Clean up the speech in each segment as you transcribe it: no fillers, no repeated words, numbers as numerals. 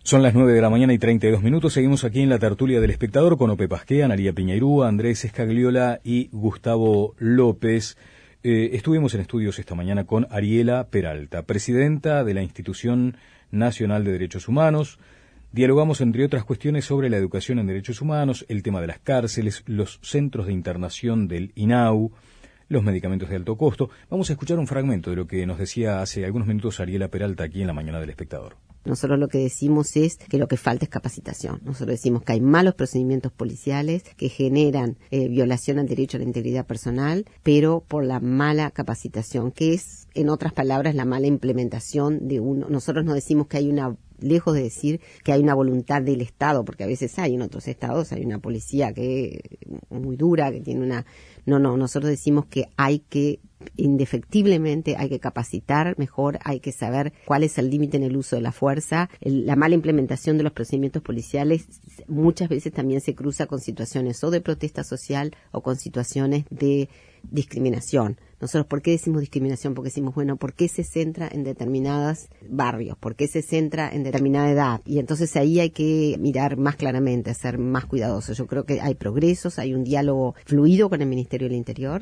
Son las 9 de la mañana y 32 minutos. Seguimos aquí en la tertulia del Espectador con Ope Pasquea, Analía Piñeirúa, Andrés Escagliola y Gustavo López. Estuvimos en estudios esta mañana con Ariela Peralta, presidenta de la Institución Nacional de Derechos Humanos. Dialogamos, entre otras cuestiones, sobre la educación en derechos humanos, el tema de las cárceles, los centros de internación del INAU, los medicamentos de alto costo. Vamos a escuchar un fragmento de lo que nos decía hace algunos minutos Ariela Peralta aquí en la mañana del Espectador. Nosotros lo que decimos es que lo que falta es capacitación. Nosotros decimos que hay malos procedimientos policiales que generan violación al derecho a la integridad personal, pero por la mala capacitación, que es, en otras palabras, la mala implementación de uno. Nosotros no decimos que hay una, lejos de decir que hay una voluntad del Estado, porque a veces hay en otros estados, hay una policía que es muy dura, que tiene una... No, nosotros decimos que hay que, indefectiblemente, hay que capacitar mejor, hay que saber cuál es el límite en el uso de la fuerza. La mala implementación de los procedimientos policiales muchas veces también se cruza con situaciones o de protesta social o con situaciones de discriminación. Nosotros, ¿por qué decimos discriminación? Porque decimos, bueno, ¿por qué se centra en determinados barrios? ¿Por qué se centra en determinada edad? Y entonces ahí hay que mirar más claramente, ser más cuidadosos. Yo creo que hay progresos, hay un diálogo fluido con el Ministerio del Interior.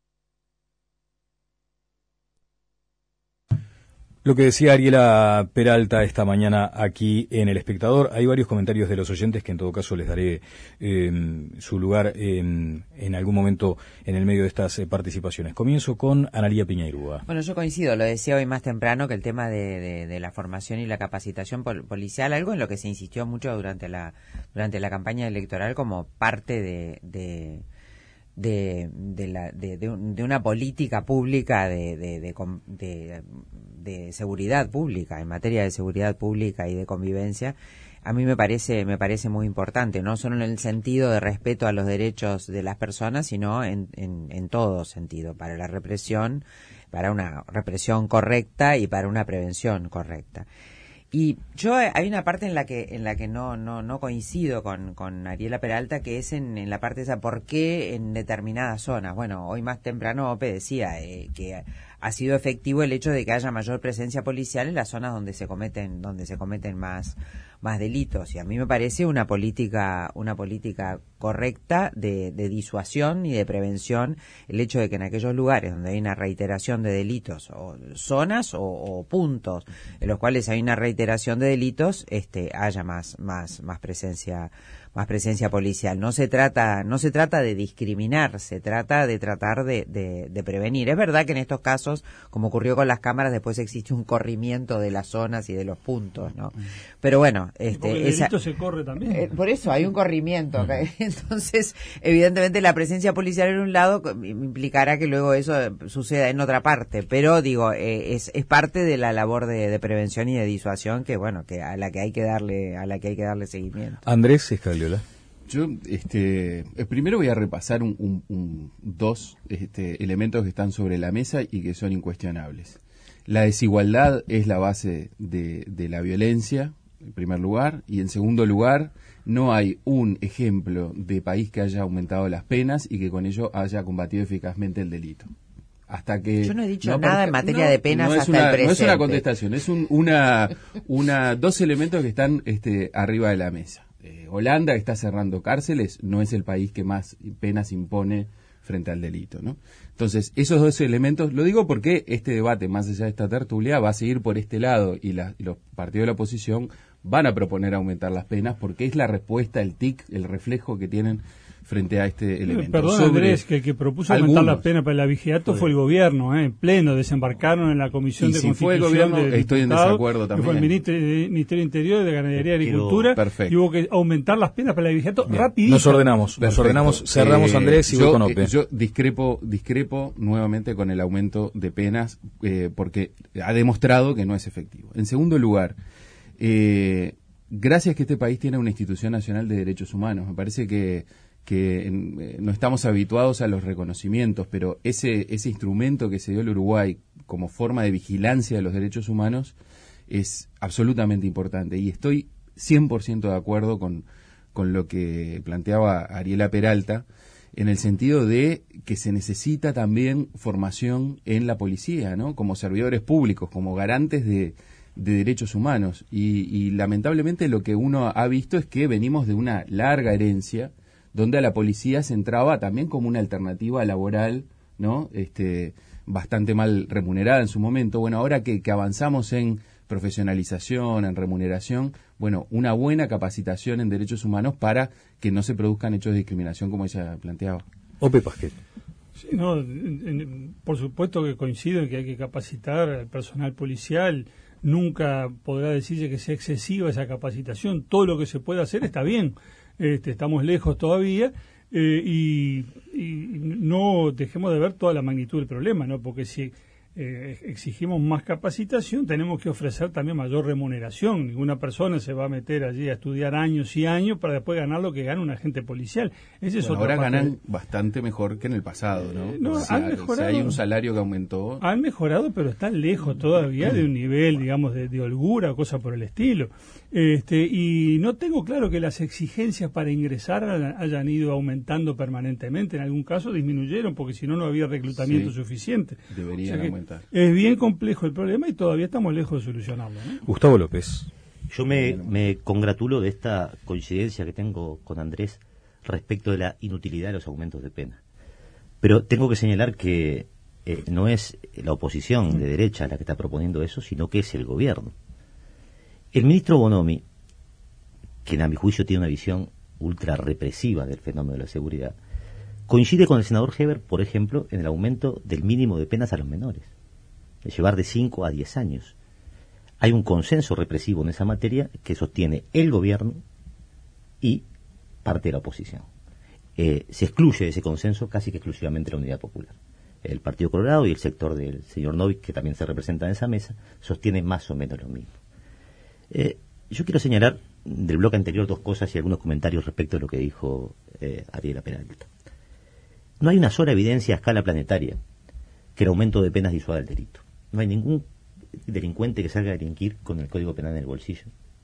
Lo que decía Ariela Peralta esta mañana aquí en El Espectador. Hay varios comentarios de los oyentes que en todo caso les daré su lugar en algún momento en el medio de estas participaciones. Comienzo con Analía Piñeirúa. Bueno, yo coincido, lo decía hoy más temprano, que el tema de la formación y la capacitación policial, algo en lo que se insistió mucho durante la campaña electoral como parte de una política pública de seguridad pública, en materia de seguridad pública y de convivencia. A mí me parece muy importante, no solo en el sentido de respeto a los derechos de las personas, sino en todo sentido, para la represión, para una represión correcta y para una prevención correcta. Y yo hay una parte en la que no coincido con Ariela Peralta, que es en la parte esa, ¿por qué en determinadas zonas? Bueno, hoy más temprano Ope decía que ha sido efectivo el hecho de que haya mayor presencia policial en las zonas donde se cometen más delitos, y a mí me parece una política correcta de disuasión y de prevención el hecho de que en aquellos lugares donde hay una reiteración de delitos, o zonas o puntos en los cuales hay una reiteración de delitos, haya más presencia policial. No se trata de discriminar, se trata de tratar de prevenir. Es verdad que en estos casos, como ocurrió con las cámaras, después existe un corrimiento de las zonas y de los puntos, ¿no? Pero bueno, porque el delito se corre también. Por eso hay un corrimiento. Entonces, evidentemente la presencia policial en un lado implicará que luego eso suceda en otra parte, pero digo, es parte de la labor de prevención y de disuasión que a la que hay que darle seguimiento. Andrés Escagliola. Yo primero voy a repasar dos elementos que están sobre la mesa y que son incuestionables. La desigualdad es la base de la violencia, en primer lugar, y en segundo lugar, no hay un ejemplo de país que haya aumentado las penas y que con ello haya combatido eficazmente el delito. Hasta que yo no he dicho nada en materia de penas hasta el presente. No es una contestación, es dos elementos que están arriba de la mesa. Holanda, que está cerrando cárceles, no es el país que más penas impone frente al delito, ¿no? Entonces, esos dos elementos, lo digo porque este debate, más allá de esta tertulia, va a seguir por este lado, y los partidos de la oposición van a proponer aumentar las penas porque es la respuesta, el reflejo que tienen frente a este elemento. Perdón, Andrés, que el que propuso aumentar la pena para el vigilato fue el gobierno, en pleno, desembarcaron en la Comisión de Constitución. Si fue el gobierno, estoy en desacuerdo también. Que fue el Ministerio de Interior, de Ganadería y Agricultura, perfecto. Y hubo que aumentar las penas para el vigilato rapidito. Nos ordenamos, cerramos Andrés y voy con Ope. Yo discrepo nuevamente con el aumento de penas porque ha demostrado que no es efectivo. En segundo lugar, gracias que este país tiene una institución nacional de derechos humanos, me parece que no estamos habituados a los reconocimientos, pero ese instrumento que se dio al Uruguay como forma de vigilancia de los derechos humanos es absolutamente importante, y estoy 100% de acuerdo con lo que planteaba Ariela Peralta, en el sentido de que se necesita también formación en la policía, ¿no? Como servidores públicos, como garantes de de derechos humanos. Y lamentablemente lo que uno ha visto es que venimos de una larga herencia donde a la policía se entraba también como una alternativa laboral, ¿no? Bastante mal remunerada en su momento. Bueno, ahora que avanzamos en profesionalización, en remuneración, bueno, una buena capacitación en derechos humanos para que no se produzcan hechos de discriminación como ella planteaba. Ope Pasquet. Sí, no, por supuesto que coincido en que hay que capacitar al personal policial. Nunca podrá decirse que sea excesiva esa capacitación. Todo lo que se puede hacer está bien. Estamos lejos todavía y no dejemos de ver toda la magnitud del problema, ¿no? Porque si exigimos más capacitación, tenemos que ofrecer también mayor remuneración. Ninguna persona se va a meter allí a estudiar años y años para después ganar lo que gana un agente policial. Ese es ahora ganan bastante mejor que en el pasado, ¿no? Han mejorado. Hay un salario que aumentó. Han mejorado, pero están lejos todavía de un nivel, digamos, de holgura o cosa por el estilo. Y no tengo claro que las exigencias para ingresar hayan ido aumentando permanentemente. En algún caso disminuyeron, porque si no, no había reclutamiento suficiente. Deberían aumentar. Es bien complejo el problema y todavía estamos lejos de solucionarlo, ¿no? Gustavo López. Yo me congratulo de esta coincidencia que tengo con Andrés respecto de la inutilidad de los aumentos de pena. Pero tengo que señalar que no es la oposición de derecha la que está proponiendo eso, sino que es el gobierno. El ministro Bonomi, quien a mi juicio tiene una visión ultra represiva del fenómeno de la seguridad, coincide con el senador Heber, por ejemplo, en el aumento del mínimo de penas a los menores, de llevar de 5 a 10 años. Hay un consenso represivo en esa materia que sostiene el gobierno y parte de la oposición. Se excluye de ese consenso casi que exclusivamente la Unidad Popular. El Partido Colorado y el sector del señor Novik, que también se representa en esa mesa, sostiene más o menos lo mismo. Yo quiero señalar del bloque anterior dos cosas y algunos comentarios respecto a lo que dijo Ariela Peralta. No hay una sola evidencia a escala planetaria que el aumento de penas disuada el delito. No hay ningún delincuente que salga a delinquir con el Código Penal en el bolsillo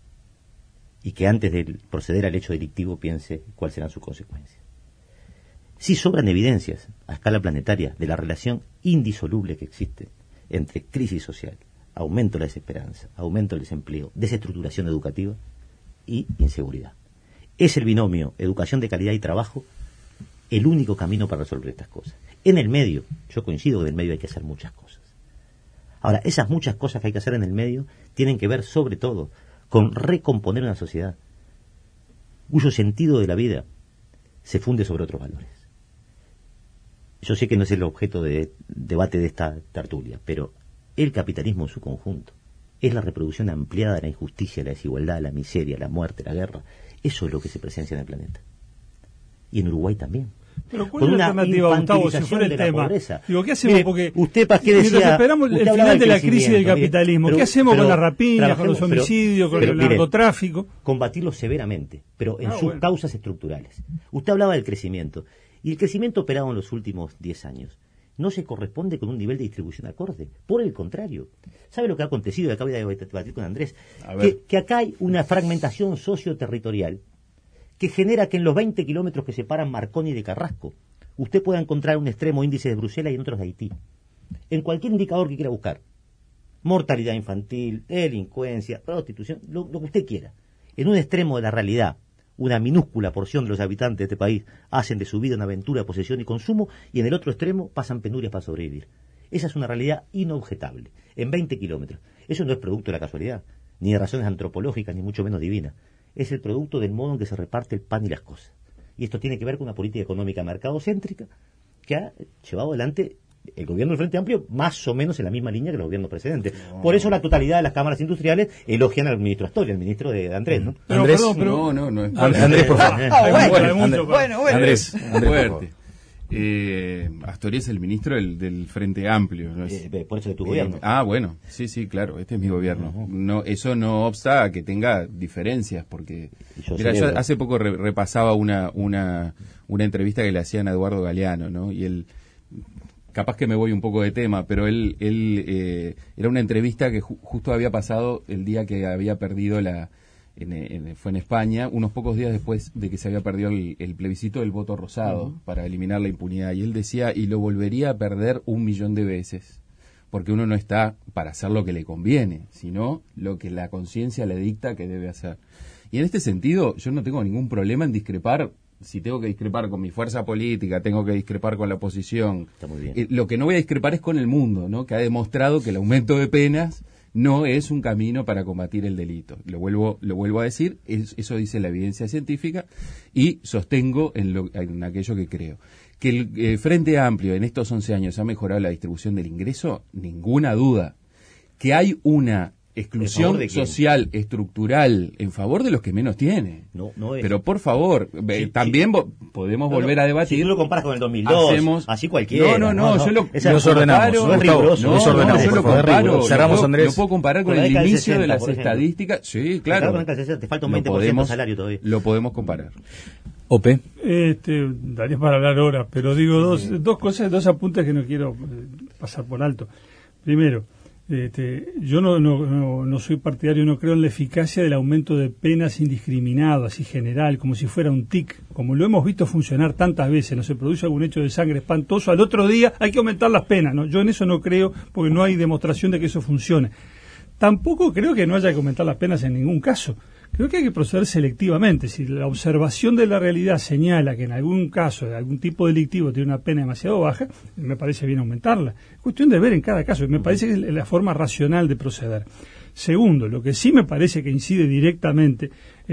y que antes de proceder al hecho delictivo piense cuáles serán sus consecuencias. Sí sobran evidencias a escala planetaria de la relación indisoluble que existe entre crisis social, aumento de la desesperanza, aumento del desempleo, desestructuración educativa y inseguridad. Es el binomio educación de calidad y trabajo el único camino para resolver estas cosas. En el medio, yo coincido que en el medio hay que hacer muchas cosas. Ahora, esas muchas cosas que hay que hacer en el medio tienen que ver sobre todo con recomponer una sociedad cuyo sentido de la vida se funde sobre otros valores. Yo sé que no es el objeto de debate de esta tertulia, pero el capitalismo en su conjunto es la reproducción ampliada de la injusticia, la desigualdad, la miseria, la muerte, la guerra. Eso es lo que se presencia en el planeta. Y en Uruguay también. Pero ¿cuál es la alternativa, Gustavo, si fuera el tema? Digo, ¿qué hacemos? Mire, porque usted, Pasquet, decía, mientras esperamos el final de la crisis del capitalismo, ¿qué hacemos con la rapiña, con los homicidios, con el narcotráfico? Combatirlo severamente, pero en sus causas estructurales. Usted hablaba del crecimiento, y el crecimiento operado en los últimos 10 años no se corresponde con un nivel de distribución acorde. Por el contrario. ¿Sabe lo que ha acontecido? Y acabo de debatir con Andrés. Que acá hay una fragmentación socioterritorial que genera que en los 20 kilómetros que separan Marconi de Carrasco, usted pueda encontrar un extremo índice de Bruselas y en otros de Haití. En cualquier indicador que quiera buscar. Mortalidad infantil, delincuencia, prostitución, lo que usted quiera. En un extremo de la realidad, una minúscula porción de los habitantes de este país hacen de su vida una aventura de posesión y consumo, y en el otro extremo pasan penurias para sobrevivir. Esa es una realidad inobjetable, en 20 kilómetros. Eso no es producto de la casualidad, ni de razones antropológicas, ni mucho menos divinas. Es el producto del modo en que se reparte el pan y las cosas. Y esto tiene que ver con una política económica mercadocéntrica que ha llevado adelante el gobierno del Frente Amplio más o menos en la misma línea que los gobiernos precedentes. Por eso la totalidad de las cámaras industriales elogian al ministro Astori, al ministro de Andrés, ¿no? Andrés, no. Andrés, por favor. Bueno. Andrés, fuerte. Astori es el ministro del Frente Amplio. ¿No es? Por eso de tu gobierno. Bueno, sí, claro, este es mi gobierno. No, eso no obsta a que tenga diferencias, porque yo hace poco repasaba una entrevista que le hacían a Eduardo Galeano, ¿no? Y él, capaz que me voy un poco de tema, pero él era una entrevista que justo había pasado el día que había perdido fue en España, unos pocos días después de que se había perdido el plebiscito del voto rosado para eliminar la impunidad. Y él decía, y lo volvería a perder 1.000.000 de veces. porque uno no está para hacer lo que le conviene, sino lo que la conciencia le dicta que debe hacer. Y en este sentido, yo no tengo ningún problema en discrepar. Si tengo que discrepar con mi fuerza política, tengo que discrepar con la oposición. Está muy bien. Lo que no voy a discrepar es con el mundo, ¿no? Que ha demostrado que el aumento de penas no es un camino para combatir el delito. Lo vuelvo a decir, eso dice la evidencia científica, y sostengo en aquello que creo. Que el Frente Amplio en estos 11 años ha mejorado la distribución del ingreso, ninguna duda. Que hay una exclusión social estructural en favor de los que menos tienen. No es. Pero por favor, también podemos volver a debatir. Si tú lo comparas con el 2002, así cualquiera. No, yo lo ordenamos. No es riguroso. Yo lo comparo. Cerramos, Andrés. Lo puedo comparar con el inicio de las estadísticas. Sí, claro. Te falta un 20% de salario todavía. Lo podemos comparar. Ope. Daría para hablar horas, pero digo dos cosas, dos apuntes que no quiero pasar por alto. Primero, yo no soy partidario, no creo en la eficacia del aumento de penas indiscriminado, así general, como si fuera un tic, como lo hemos visto funcionar tantas veces. No se produce algún hecho de sangre espantoso, al otro día hay que aumentar las penas, ¿no? Yo en eso no creo, porque no hay demostración de que eso funcione. Tampoco creo que no haya que aumentar las penas en ningún caso. Creo que hay que proceder selectivamente. Si la observación de la realidad señala que en algún caso de algún tipo delictivo tiene una pena demasiado baja, me parece bien aumentarla. Es cuestión de ver en cada caso. Me parece que es la forma racional de proceder. Segundo, lo que sí me parece que incide directamente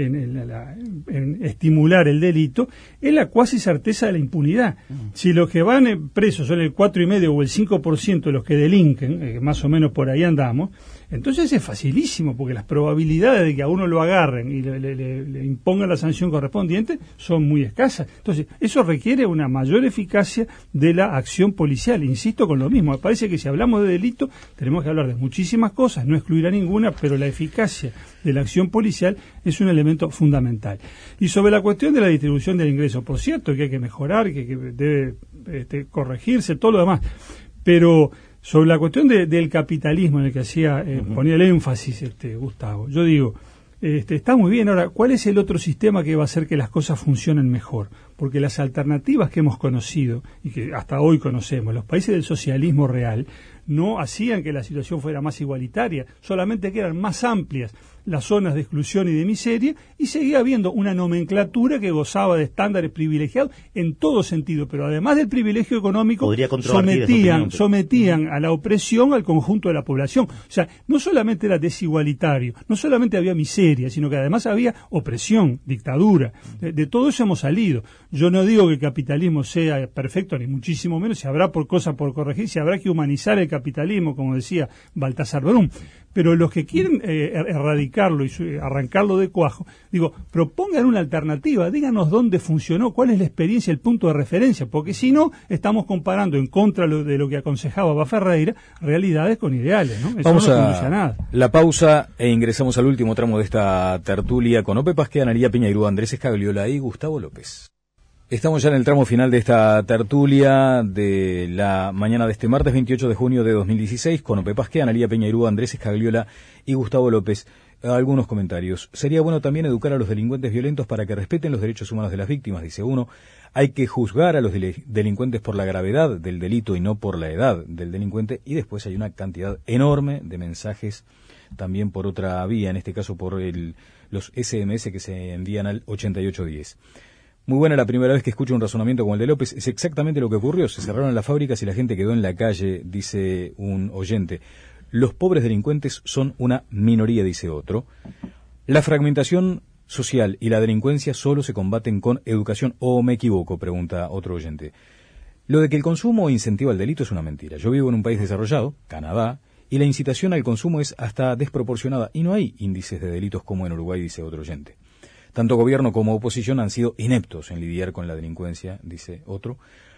en estimular el delito es la cuasi certeza de la impunidad. Si los que van presos son el 4,5% o el 5% de los que delinquen, más o menos por ahí andamos, entonces es facilísimo, porque las probabilidades de que a uno lo agarren y le impongan la sanción correspondiente son muy escasas. Entonces, eso requiere una mayor eficacia de la acción policial. Insisto con lo mismo, me parece que si hablamos de delito tenemos que hablar de muchísimas cosas, no excluir a ninguna, pero la eficacia de la acción policial es un elemento fundamental. Y sobre la cuestión de la distribución del ingreso, por cierto que hay que mejorar, que debe corregirse, todo lo demás, pero sobre la cuestión del capitalismo en el que ponía el énfasis Gustavo, yo digo, está muy bien. Ahora, ¿cuál es el otro sistema que va a hacer que las cosas funcionen mejor? Porque las alternativas que hemos conocido y que hasta hoy conocemos, los países del socialismo real, no hacían que la situación fuera más igualitaria, solamente que eran más amplias las zonas de exclusión y de miseria, y seguía habiendo una nomenclatura que gozaba de estándares privilegiados en todo sentido, pero además del privilegio económico sometían a la opresión al conjunto de la población. O sea, no solamente era desigualitario, no solamente había miseria, sino que además había opresión, dictadura. De todo eso hemos salido. Yo no digo que el capitalismo sea perfecto, ni muchísimo menos, si habrá cosas por corregir, si habrá que humanizar el capitalismo, como decía Baltasar Brum. Pero los que quieren erradicarlo y arrancarlo de cuajo, digo, propongan una alternativa, díganos dónde funcionó, cuál es la experiencia, el punto de referencia, porque si no, estamos comparando en contra de lo que aconsejaba Baferreira, realidades con ideales, ¿no? Eso Vamos no conduce a nada. La pausa e ingresamos al último tramo de esta tertulia con Ope Pasquea, Analía Piñairú, Andrés Escagliola y Gustavo López. Estamos ya en el tramo final de esta tertulia de la mañana de este martes 28 de junio de 2016 con Ope Pasquea, Analía Piñairú, Andrés Escagliola y Gustavo López. Algunos comentarios. Sería bueno también educar a los delincuentes violentos para que respeten los derechos humanos de las víctimas, dice uno. Hay que juzgar a los delincuentes por la gravedad del delito y no por la edad del delincuente. Y después hay una cantidad enorme de mensajes también por otra vía, en este caso por los SMS que se envían al 8810. Muy buena la primera vez que escucho un razonamiento como el de López. Es exactamente lo que ocurrió. Se cerraron las fábricas y la gente quedó en la calle, dice un oyente. Los pobres delincuentes son una minoría, dice otro. La fragmentación social y la delincuencia solo se combaten con educación. ¿O me equivoco?, pregunta otro oyente. Lo de que el consumo incentiva el delito es una mentira. Yo vivo en un país desarrollado, Canadá, y la incitación al consumo es hasta desproporcionada. Y no hay índices de delitos como en Uruguay, dice otro oyente. Tanto gobierno como oposición han sido ineptos en lidiar con la delincuencia, dice otro.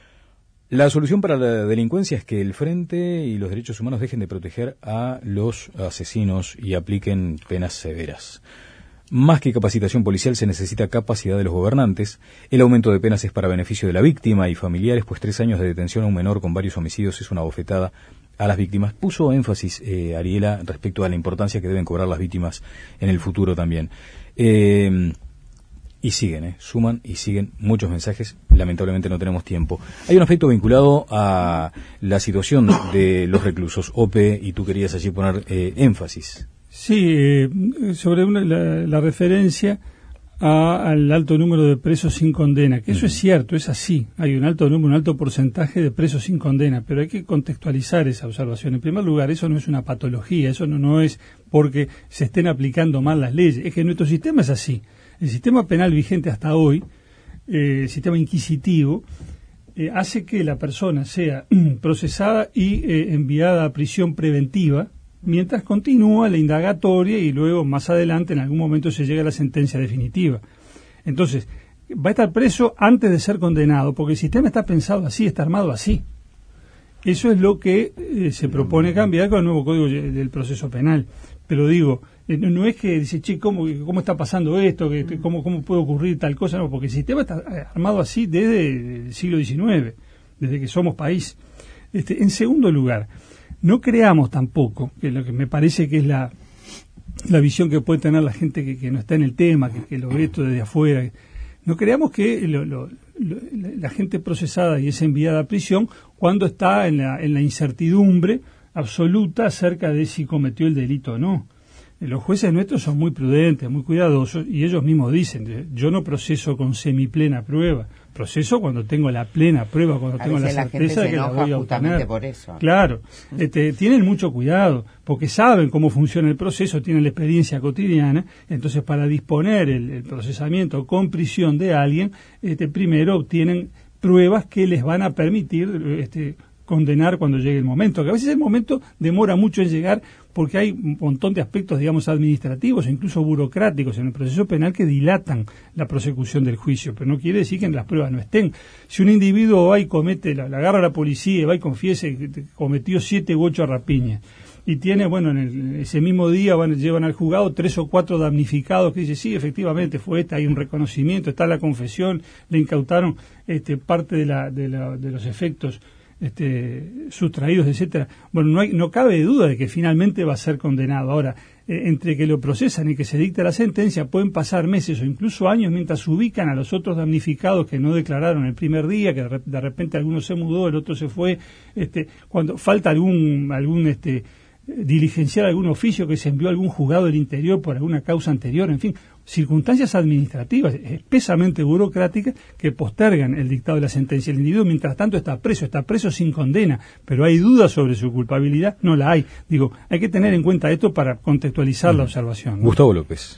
La solución para la delincuencia es que el Frente y los derechos humanos dejen de proteger a los asesinos y apliquen penas severas. Más que capacitación policial se necesita capacidad de los gobernantes. El aumento de penas es para beneficio de la víctima y familiares, pues 3 años de detención a un menor con varios homicidios es una bofetada a las víctimas. Puso énfasis Ariela respecto a la importancia que deben cobrar las víctimas en el futuro también. Y siguen, suman y siguen muchos mensajes. Lamentablemente no tenemos tiempo. Hay un aspecto vinculado a la situación de los reclusos. Ope, y tú querías allí poner énfasis. Sí, sobre la referencia al alto número de presos sin condena, que eso es cierto, es así. Hay un alto número, un alto porcentaje de presos sin condena, pero hay que contextualizar esa observación. En primer lugar, eso no es una patología, eso no es porque se estén aplicando mal las leyes, es que nuestro sistema es así. El sistema penal vigente hasta hoy, el sistema inquisitivo, hace que la persona sea procesada y enviada a prisión preventiva, mientras continúa la indagatoria y luego más adelante en algún momento se llega a la sentencia definitiva. Entonces, va a estar preso antes de ser condenado, porque el sistema está pensado así, está armado así. Eso es lo que se propone cambiar con el nuevo Código del Proceso Penal. Pero digo, no es que dice, che, ¿cómo está pasando esto? ¿Cómo puede ocurrir tal cosa? No, porque el sistema está armado así desde el siglo XIX, desde que somos país. En segundo lugar, no creamos tampoco, que lo que me parece que es la visión que puede tener la gente que no está en el tema, que lo ve esto desde afuera, no creamos que la gente procesada y es enviada a prisión cuando está en la incertidumbre absoluta acerca de si cometió el delito o no. Los jueces nuestros son muy prudentes, muy cuidadosos, y ellos mismos dicen, yo no proceso con semiplena prueba, proceso cuando tengo la plena prueba, cuando tengo la certeza de que la voy a obtener. Por eso. Claro, tienen mucho cuidado, porque saben cómo funciona el proceso, tienen la experiencia cotidiana, entonces para disponer el procesamiento con prisión de alguien, primero obtienen pruebas que les van a permitir condenar cuando llegue el momento, que a veces el momento demora mucho en llegar porque hay un montón de aspectos, digamos, administrativos e incluso burocráticos en el proceso penal que dilatan la prosecución del juicio, pero no quiere decir que las pruebas no estén. Si un individuo va y comete, la agarra a la policía y va y confiesa que cometió 7 u 8 rapiñas, y tiene, bueno, ese mismo día llevan al juzgado 3 o 4 damnificados que dicen, sí, efectivamente fue hay un reconocimiento, está la confesión, le incautaron parte de los efectos sustraídos, etcétera. Bueno, no cabe duda de que finalmente va a ser condenado. Ahora, entre que lo procesan y que se dicta la sentencia, pueden pasar meses o incluso años mientras ubican a los otros damnificados que no declararon el primer día, que de repente alguno se mudó, el otro se fue, cuando falta algún diligenciar algún oficio que se envió a algún juzgado del interior por alguna causa anterior, en fin, circunstancias administrativas espesamente burocráticas que postergan el dictado de la sentencia. El individuo mientras tanto está preso sin condena, pero hay dudas sobre su culpabilidad, no la hay. Digo, hay que tener en cuenta esto para contextualizar la observación, ¿no? Gustavo López.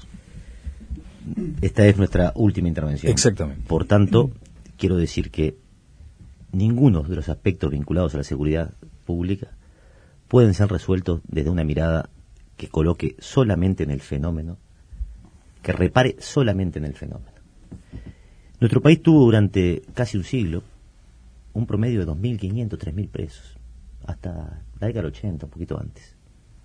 Esta es nuestra última intervención. Exactamente. Por tanto, quiero decir que ninguno de los aspectos vinculados a la seguridad pública pueden ser resueltos desde una mirada que coloque solamente en el fenómeno, que repare solamente en el fenómeno. Nuestro país tuvo durante casi un siglo un promedio de 2.500, 3.000 presos, hasta la década del 80, un poquito antes.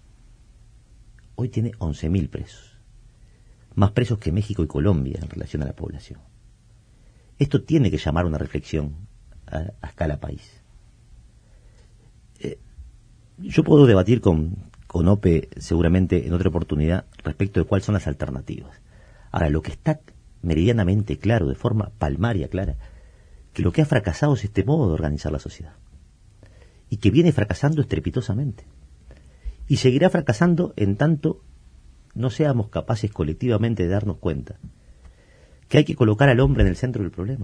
Hoy tiene 11.000 presos, más presos que México y Colombia en relación a la población. Esto tiene que llamar a una reflexión a escala país. Yo puedo debatir con Ope seguramente en otra oportunidad respecto de cuáles son las alternativas. Ahora, lo que está meridianamente claro, de forma palmaria clara, que lo que ha fracasado es este modo de organizar la sociedad. Y que viene fracasando estrepitosamente. Y seguirá fracasando en tanto no seamos capaces colectivamente de darnos cuenta que hay que colocar al hombre en el centro del problema.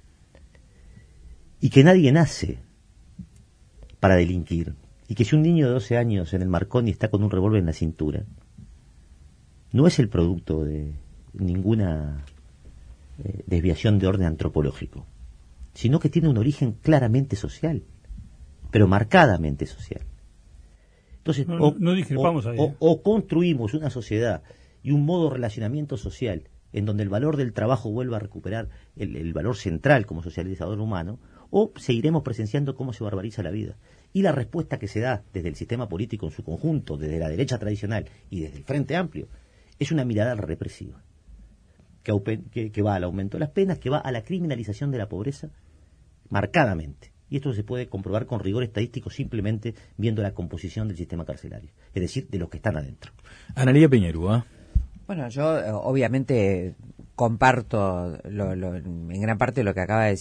Y que nadie nace para delinquir. Y que si un niño de 12 años en el Marconi está con un revólver en la cintura, no es el producto de ninguna desviación de orden antropológico, sino que tiene un origen claramente social, pero marcadamente social. Entonces, o construimos una sociedad y un modo de relacionamiento social en donde el valor del trabajo vuelva a recuperar el valor central como socializador humano, o seguiremos presenciando cómo se barbariza la vida. Y la respuesta que se da desde el sistema político en su conjunto, desde la derecha tradicional y desde el Frente Amplio, es una mirada represiva, que va al aumento de las penas, que va a la criminalización de la pobreza, marcadamente. Y esto se puede comprobar con rigor estadístico simplemente viendo la composición del sistema carcelario, es decir, de los que están adentro. Analía Piñairúa. Bueno, yo obviamente comparto en gran parte lo que acaba de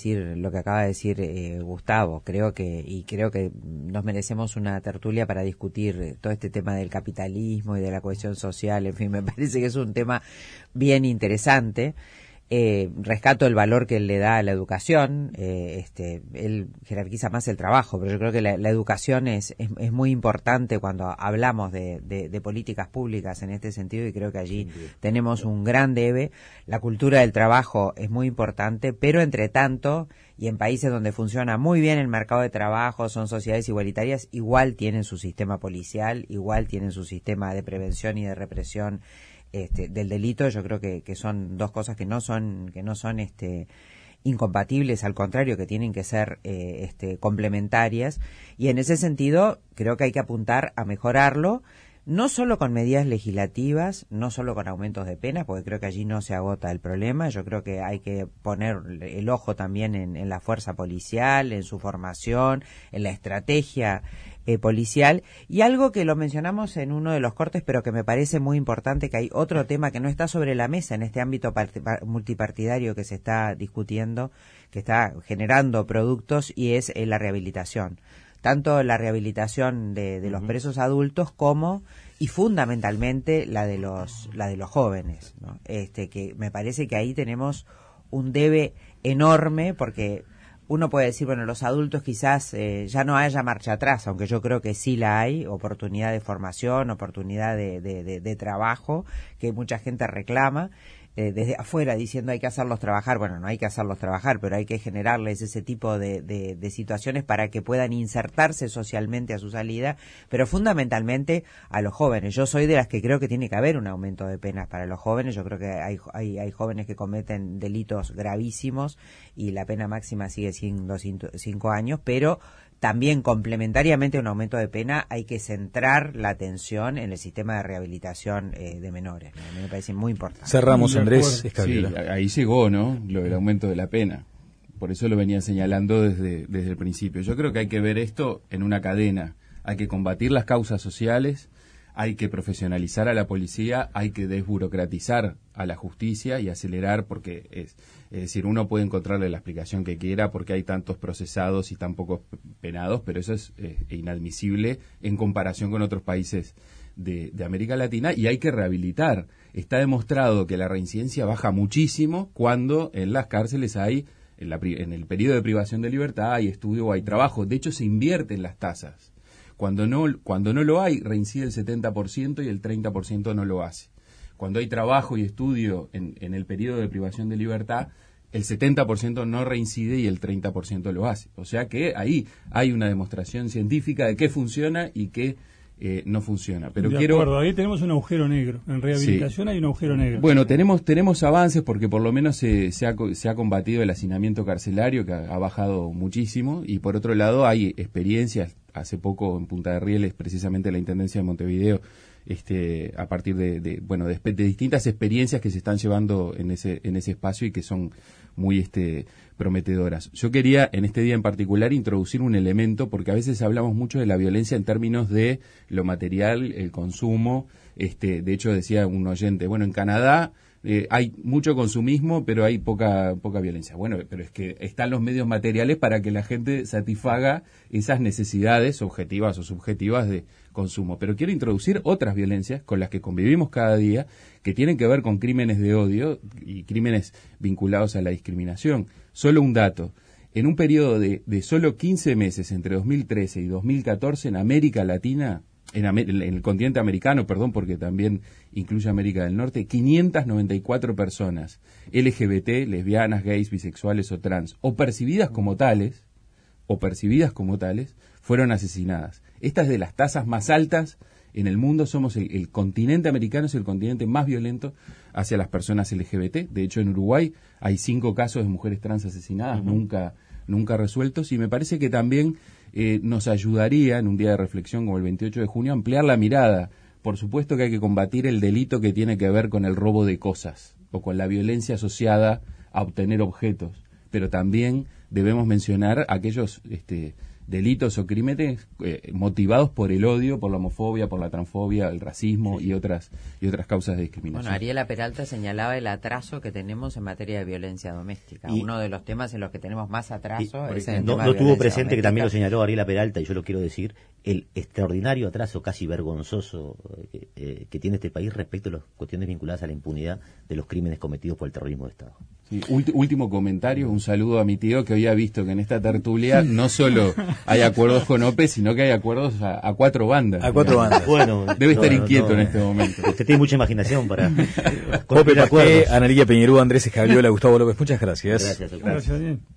decir Gustavo. Creo que nos merecemos una tertulia para discutir todo este tema del capitalismo y de la cohesión social. En fin, me parece que es un tema bien interesante. Rescato el valor que él le da a la educación. Él jerarquiza más el trabajo, pero yo creo que la educación es muy importante cuando hablamos de políticas públicas en este sentido, y creo que allí tenemos un gran debe. La cultura del trabajo es muy importante, pero entre tanto, y en países donde funciona muy bien el mercado de trabajo, son sociedades igualitarias, igual tienen su sistema policial, igual tienen su sistema de prevención y de represión del delito. Yo creo que son dos cosas que no son incompatibles, al contrario, que tienen que ser complementarias, y en ese sentido creo que hay que apuntar a mejorarlo, no solo con medidas legislativas, no solo con aumentos de penas, porque creo que allí no se agota el problema. Yo creo que hay que poner el ojo también en la fuerza policial, en su formación, en la estrategia policial. Y algo que lo mencionamos en uno de los cortes, pero que me parece muy importante, que hay otro tema que no está sobre la mesa en este ámbito multipartidario que se está discutiendo, que está generando productos, y es la rehabilitación. Tanto la rehabilitación de los presos adultos como, y fundamentalmente, la de los jóvenes, ¿no? Que me parece que ahí tenemos un debe enorme, porque uno puede decir, bueno, los adultos quizás ya no haya marcha atrás, aunque yo creo que sí la hay, oportunidad de formación, oportunidad de trabajo, que mucha gente reclama desde afuera, diciendo hay que hacerlos trabajar. Bueno, no hay que hacerlos trabajar, pero hay que generarles ese tipo de situaciones para que puedan insertarse socialmente a su salida, pero fundamentalmente a los jóvenes. Yo soy de las que creo que tiene que haber un aumento de penas para los jóvenes. Yo creo que hay jóvenes que cometen delitos gravísimos y la pena máxima sigue siendo 5 años, pero también complementariamente a un aumento de pena hay que centrar la atención en el sistema de rehabilitación de menores, ¿no? A mí me parece muy importante. Cerramos, Andrés Escaglia. Sí, ahí llegó, ¿no?, lo del aumento de la pena. Por eso lo venía señalando desde el principio. Yo creo que hay que ver esto en una cadena. Hay que combatir las causas sociales, hay que profesionalizar a la policía, hay que desburocratizar a la justicia y acelerar, porque es decir, uno puede encontrarle la explicación que quiera porque hay tantos procesados y tan pocos penados, pero eso es inadmisible en comparación con otros países de América Latina, y hay que rehabilitar. Está demostrado que la reincidencia baja muchísimo cuando en las cárceles hay, en el periodo de privación de libertad, hay estudio o hay trabajo. De hecho, se invierten las tasas. Cuando no lo hay, reincide el 70% y el 30% no lo hace. Cuando hay trabajo y estudio en el periodo de privación de libertad, el 70% no reincide y el 30% lo hace. O sea que ahí hay una demostración científica de qué funciona y qué no funciona. Pero de acuerdo, ahí tenemos un agujero negro. En rehabilitación sí hay un agujero negro. Bueno, tenemos avances porque por lo menos se ha combatido el hacinamiento carcelario, que ha bajado muchísimo, y por otro lado hay experiencias. Hace poco en Punta de Rieles, precisamente la Intendencia de Montevideo, a partir de distintas experiencias que se están llevando en ese espacio y que son muy prometedoras. Yo quería en este día en particular introducir un elemento, porque a veces hablamos mucho de la violencia en términos de lo material, el consumo. De hecho, decía un oyente, bueno, en Canadá hay mucho consumismo, pero hay poca violencia. Bueno, pero es que están los medios materiales para que la gente satisfaga esas necesidades objetivas o subjetivas de consumo. Pero quiero introducir otras violencias con las que convivimos cada día, que tienen que ver con crímenes de odio y crímenes vinculados a la discriminación. Solo un dato. En un periodo de solo 15 meses, entre 2013 y 2014, en América Latina, en el continente americano, porque también incluye América del Norte, 594 personas LGBT, lesbianas, gays, bisexuales o trans, o percibidas como tales, fueron asesinadas. Esta es de las tasas más altas en el mundo. Somos el continente americano, es el continente más violento hacia las personas LGBT. De hecho, en Uruguay hay 5 casos de mujeres trans asesinadas, nunca resueltos, y me parece que también nos ayudaría en un día de reflexión como el 28 de junio a ampliar la mirada. Por supuesto que hay que combatir el delito que tiene que ver con el robo de cosas o con la violencia asociada a obtener objetos, pero también debemos mencionar aquellos delitos o crímenes motivados por el odio, por la homofobia, por la transfobia, el racismo y otras causas de discriminación. Bueno, Ariela Peralta señalaba el atraso que tenemos en materia de violencia doméstica. Y uno de los temas en los que tenemos más atraso es no el tema de tuvo violencia presente doméstica. que también lo señaló Ariela Peralta, y yo lo quiero decir, el extraordinario atraso casi vergonzoso que tiene este país respecto a las cuestiones vinculadas a la impunidad de los crímenes cometidos por el terrorismo de Estado. Sí, último comentario, un saludo a mi tío que hoy ha visto que en esta tertulia no solo hay acuerdos con OPE, sino que hay acuerdos a 4 bandas. A 4 bandas. Bueno, debe estar inquieto en este momento. Usted tiene mucha imaginación para Ope construir Pasqué, acuerdos. Analía Piñeirúa, Andrés Escagliola, Gustavo López, muchas gracias. Gracias. Gracias, bien.